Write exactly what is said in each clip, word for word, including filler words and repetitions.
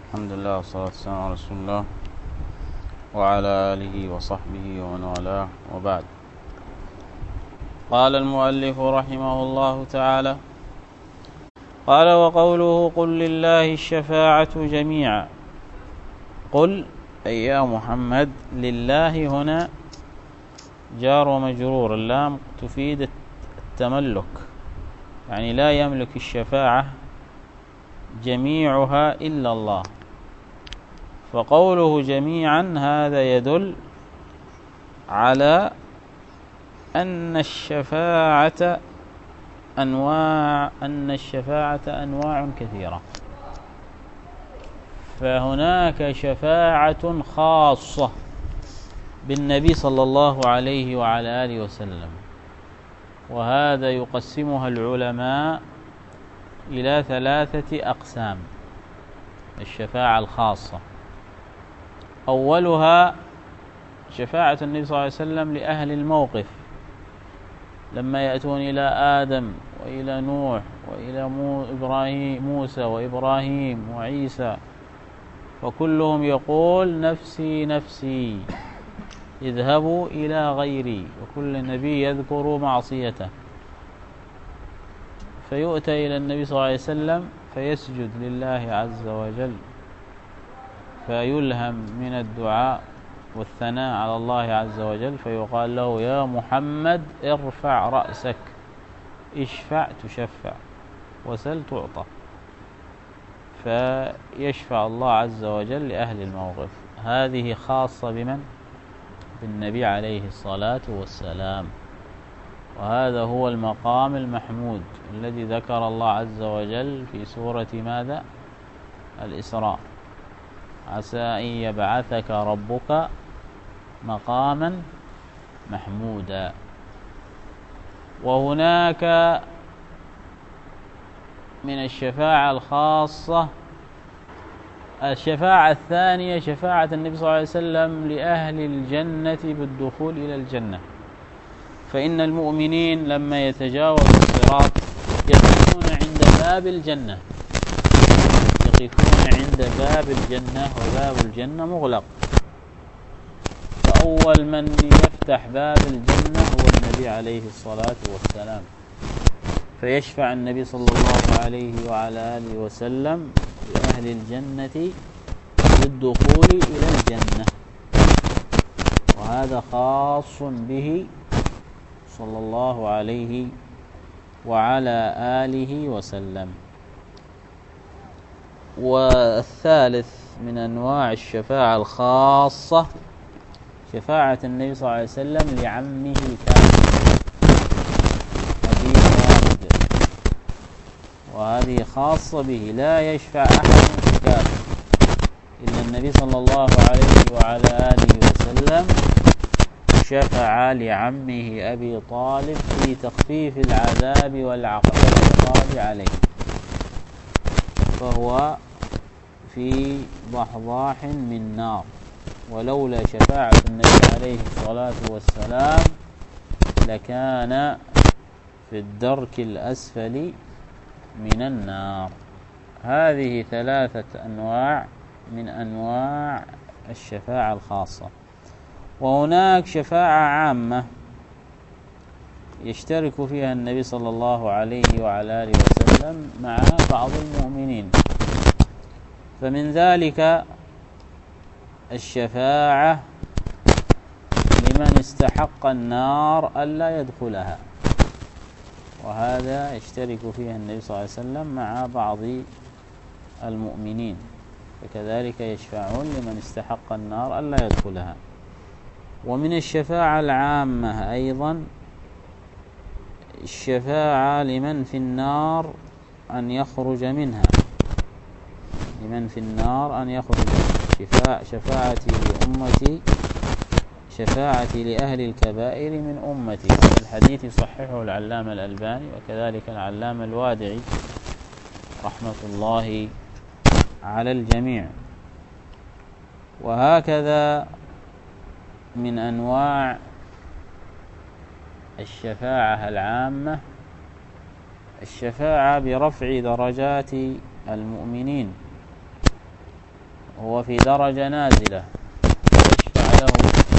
الحمد لله والصلاة والسلام على رسول الله وعلى آله وصحبه ومن والاه، وبعد. قال المؤلف رحمه الله تعالى: قال: وقوله قل لله الشفاعة جميعا. قل أي يا محمد، لله هنا جار ومجرور، اللام تفيد التملك، يعني لا يملك الشفاعة جميعها إلا الله، فقوله جميعا هذا يدل على أن الشفاعة أنواع أن الشفاعة أنواع كثيرة، فهناك شفاعة خاصة بالنبي صلى الله عليه وعلى آله وسلم، وهذا يقسمها العلماء إلى ثلاثة أقسام. الشفاعة الخاصة أولها شفاعة النبي صلى الله عليه وسلم لأهل الموقف، لما يأتون إلى آدم وإلى نوح وإلى إبراهيم موسى وإبراهيم وعيسى، فكلهم يقول نفسي نفسي اذهبوا إلى غيري، وكل نبي يذكر معصيته، فيؤتى إلى النبي صلى الله عليه وسلم فيسجد لله عز وجل، فيلهم من الدعاء والثناء على الله عز وجل، فيقال له: يا محمد ارفع رأسك، اشفع تشفع، وسل تعطى، فيشفع الله عز وجل لأهل الموقف. هذه خاصة بمن؟ بالنبي عليه الصلاة والسلام، وهذا هو المقام المحمود الذي ذكر الله عز وجل في سورة ماذا؟ الإسراء: عسى أن يبعثك ربك مقاما محمودا. وهناك من الشفاعة الخاصة الشفاعة الثانية، شفاعة النبي صلى الله عليه وسلم لأهل الجنة بالدخول إلى الجنة، فإن المؤمنين لما يتجاوزوا الصراط يقفون عند باب الجنة يقفون عند باب الجنة وباب الجنة مغلق، فأول من يفتح باب الجنة هو النبي عليه الصلاة والسلام، فيشفع النبي صلى الله عليه وعلى آله وسلم لأهل الجنة بالدخول إلى الجنة، وهذا خاص به صلى الله عليه وعلى آله وسلم. والثالث من أنواع الشفاعة الخاصة شفاعة النبي صلى الله عليه وسلم لعمه الكافر أبي طالب، وهذه خاصة به، لا يشفع أحد في الكافر إلا النبي صلى الله عليه وعلى آله وسلم شفع لعمه أبي طالب في تخفيف العذاب والعقاب عليه، فهو في ضحضاح من نار، ولولا شفاعة النبي عليه الصلاة والسلام لكان في الدرك الأسفل من النار. هذه ثلاثة أنواع من أنواع الشفاعة الخاصة. وهناك شفاعة عامة يشترك فيها النبي صلى الله عليه وعلى آله وسلم مع بعض المؤمنين، فمن ذلك الشفاعة لمن استحق النار ألا يدخلها، وهذا يشترك فيها النبي صلى الله عليه وسلم مع بعض المؤمنين، فكذلك يشفعون لمن استحق النار ألا يدخلها. ومن الشفاعة العامة أيضا الشفاعة لمن في النار أن يخرج منها لمن في النار أن يخرج منها. شفاعتي لأمتي شفاعتي لأهل الكبائر من أمتي. الحديث يصححه العلامة الألباني وكذلك العلامة الوادعي رحمة الله على الجميع. وهكذا من أنواع الشفاعة العامة الشفاعة برفع درجات المؤمنين، هو في درجة نازلة، يشفع له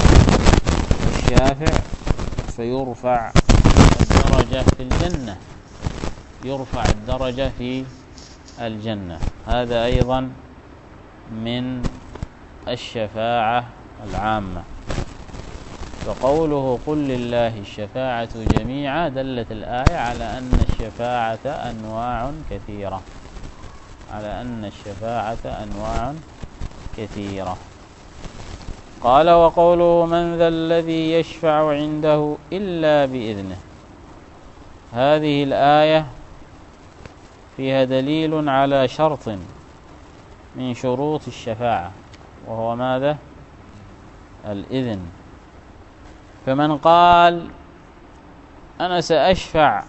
الشافع فيرفع الدرجة في الجنة، يرفع الدرجة في الجنة. هذا أيضا من الشفاعة العامة. فقوله قل لله الشفاعة جميعا دلت الآية على أن الشفاعة أنواع كثيرة، على أن الشفاعة أنواع كثيرة. قال وقوله من ذا الذي يشفع عنده إلا بإذنه. هذه الآية فيها دليل على شرط من شروط الشفاعة، وهو ماذا؟ الإذن. فمن قال أنا سأشفع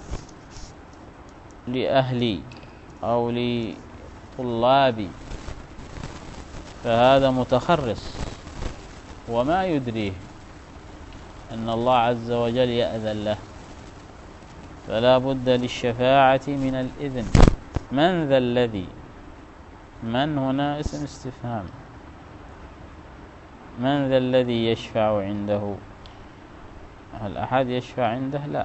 لأهلي أو لطلابي فهذا متخرص، وما يدريه أن الله عز وجل يأذن له، فلا بد للشفاعة من الإذن. من ذا الذي؟ من هنا اسم استفهام. من ذا الذي يشفع عنده؟ هل أحد يشفع عنده؟ لا،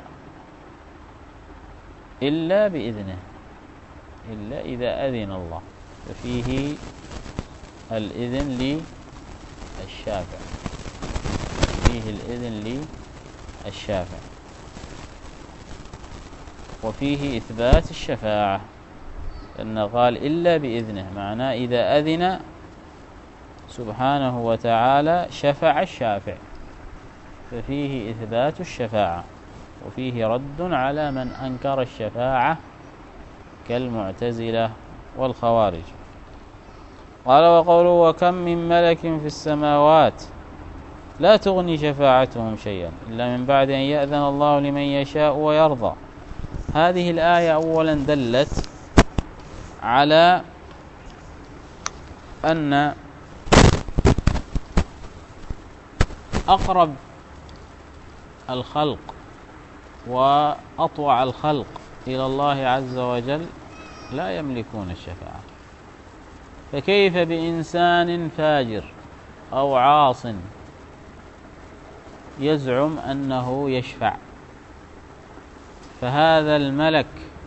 إلا بإذنه، إلا إذا أذن الله، ففيه الإذن للشافع، فيه الإذن للشافع، وفيه إثبات الشفاعة، لأن قال إلا بإذنه، معناه إذا أذن سبحانه وتعالى شفع الشافع، ففيه إثبات الشفاعة، وفيه رد على من أنكر الشفاعة كالمعتزلة والخوارج. قال وقوله وكم من ملك في السماوات لا تغني شفاعتهم شيئا إلا من بعد أن يأذن الله لمن يشاء ويرضى. هذه الآية أولا دلت على أن أقرب الخلق وأطوع الخلق إلى الله عز وجل لا يملكون الشفاعة، فكيف بإنسان فاجر أو عاص يزعم أنه يشفع؟ فهذا الملك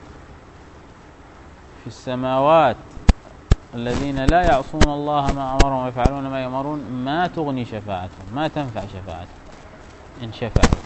في السماوات الذين لا يعصون الله ما أمرهم ويفعلون ما يؤمرون ما تغني شفاعتهم، ما تنفع شفاعتهم إن شفعوا،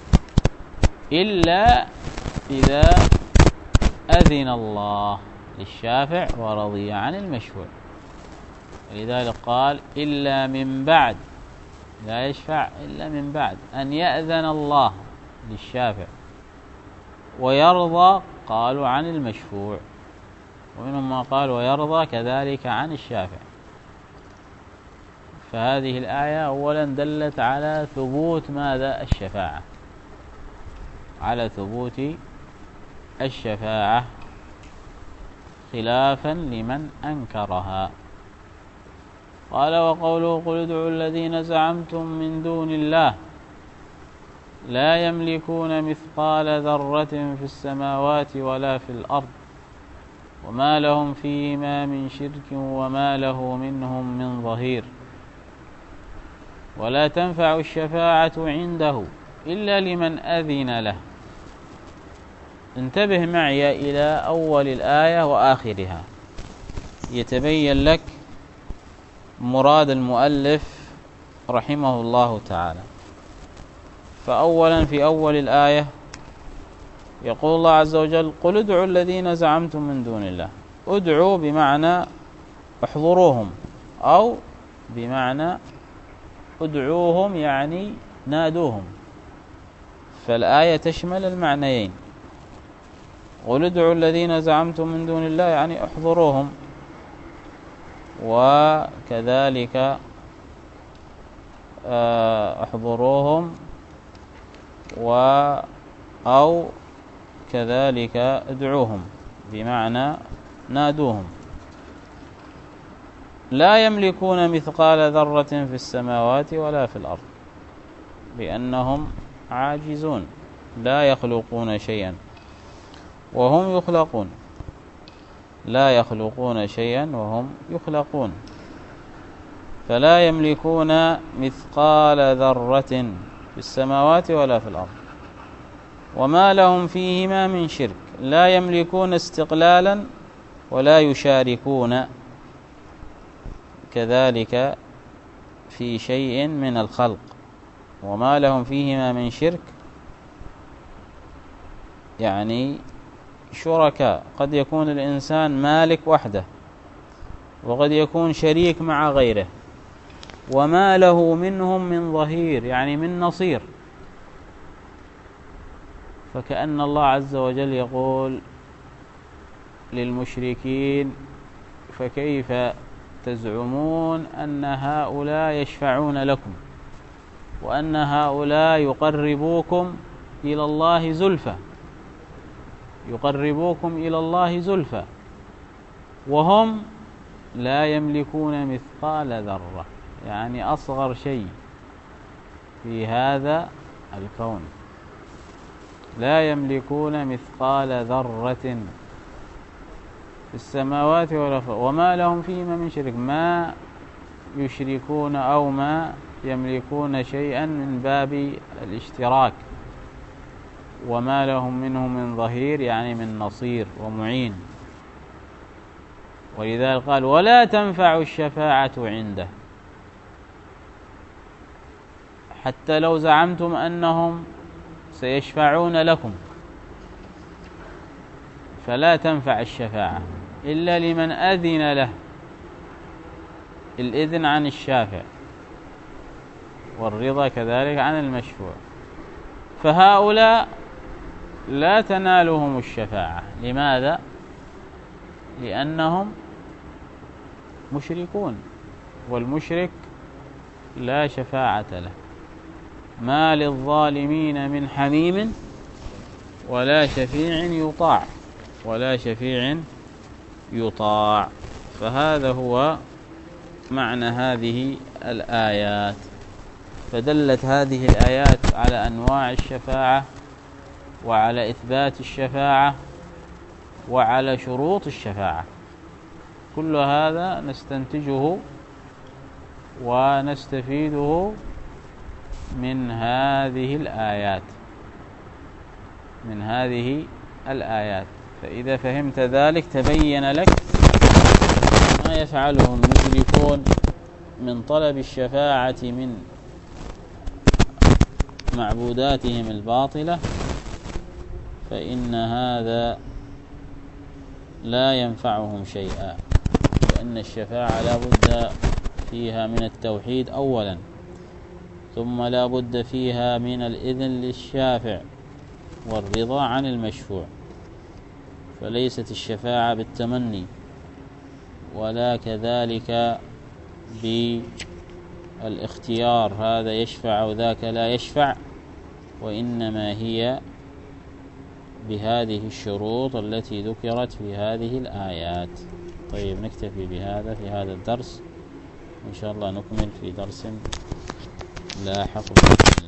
إلا إذا أذن الله للشافع ورضي عن المشفوع. لذلك قال إلا من بعد، لا يشفع إلا من بعد أن يأذن الله للشافع، ويرضى قالوا عن المشفوع، ومنهم ما قال ويرضى كذلك عن الشافع. فهذه الآية أولا دلت على ثبوت ماذا؟ الشفاعة، على ثبوت الشفاعة خلافا لمن أنكرها. قال وقوله قل ادعوا الذين زعمتم من دون الله لا يملكون مثقال ذرة في السماوات ولا في الأرض وما لهم فيهما من شرك وما له منهم من ظهير ولا تنفع الشفاعة عنده إلا لمن أذن له. انتبه معي إلى أول الآية وآخرها يتبين لك مراد المؤلف رحمه الله تعالى. فأولا في أول الآية يقول الله عز وجل قل ادعوا الذين زعمتم من دون الله. ادعوا بمعنى احضروهم، أو بمعنى ادعوهم يعني نادوهم، فالآية تشمل المعنيين. قل ادعوا الذين زعمتم من دون الله يعني احضروهم، وكذلك احضروهم و أو كذلك ادعوهم بمعنى نادوهم. لا يملكون مثقال ذرة في السماوات ولا في الأرض، لأنهم عاجزون لا يخلقون شيئا وهم يخلقون، لا يخلقون شيئا وهم يخلقون. فلا يملكون مثقال ذرة في السماوات ولا في الأرض وما لهم فيهما من شرك. لا يملكون استقلالا ولا يشاركون كذلك في شيء من الخلق. وما لهم فيهما من شرك يعني شركاء، قد يكون الإنسان مالك وحده وقد يكون شريك مع غيره. وما له منهم من ظهير يعني من نصير. فكأن الله عز وجل يقول للمشركين فكيف تزعمون أن هؤلاء يشفعون لكم وأن هؤلاء يقربوكم إلى الله زلفى يقربوكم إلى الله زلفى وهم لا يملكون مثقال ذرة يعني أصغر شيء في هذا الكون. لا يملكون مثقال ذرة في السماوات ولا في الأرض وما لهم فيهما من شرك. ما يشركون أو ما يملكون شيئا من باب الاشتراك. وما لهم منه من ظهير يعني من نصير ومعين. ولذلك قال ولا تنفع الشفاعة عنده. حتى لو زعمتم أنهم سيشفعون لكم فلا تنفع الشفاعة إلا لمن أذن له، الإذن عن الشافع والرضا كذلك عن المشفوع. فهؤلاء لا تنالهم الشفاعة. لماذا؟ لأنهم مشركون والمشرك لا شفاعة له. ما للظالمين من حميم ولا شفيع يطاع ولا شفيع يطاع. فهذا هو معنى هذه الآيات. فدلت هذه الآيات على أنواع الشفاعة وعلى إثبات الشفاعة وعلى شروط الشفاعة. كل هذا نستنتجه ونستفيده من هذه الآيات من هذه الآيات. فإذا فهمت ذلك تبين لك ما يفعله المشركون من طلب الشفاعة من معبوداتهم الباطلة، فإن هذا لا ينفعهم شيئا، لأن الشفاعة لا بد فيها من التوحيد أولا، ثم لا بد فيها من الإذن للشافع والرضا عن المشفوع. فليست الشفاعة بالتمني ولا كذلك بالاختيار، هذا يشفع وذاك لا يشفع، وإنما هي بهذه الشروط التي ذكرت في هذه الآيات. طيب نكتفي بهذا في هذا الدرس، إن شاء الله نكمل في درس لاحق.